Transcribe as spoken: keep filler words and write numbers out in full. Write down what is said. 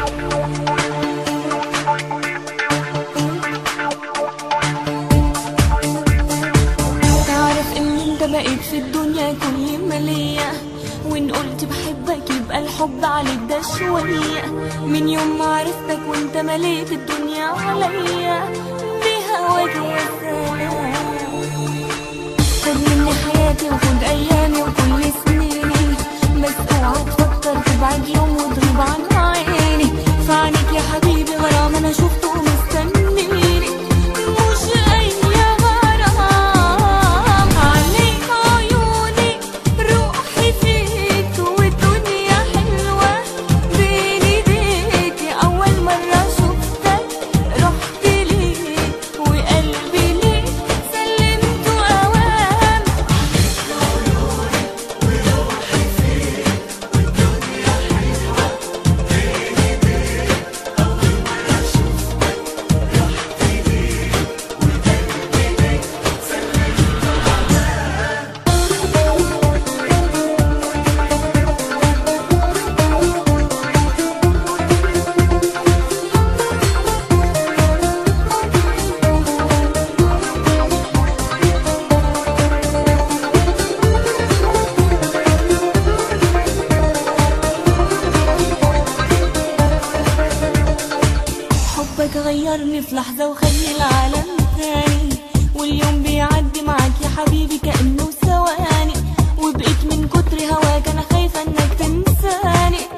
بقيت في الدنيا كل مالية، وإن قلت بحبك يبقى الحب عليك ده شوية. من يوم ما عرفتك وانت مليت الدنيا عليا بهواك يا سلام. خد مني حياتي وخد أيامي وكل سنيني، بس اوعى تفكر تبعد يوم وتغيب عن عيني. في عينيك يا حبيبي غرام أنا شفته ومستنيني، مش أي غيرني في لحظة وخلي العالم تاني. واليوم بيعدي معاك يا حبيبي كأنه ثواني، وبقيت من كتر هواك أنا خايفة إنك تنساني.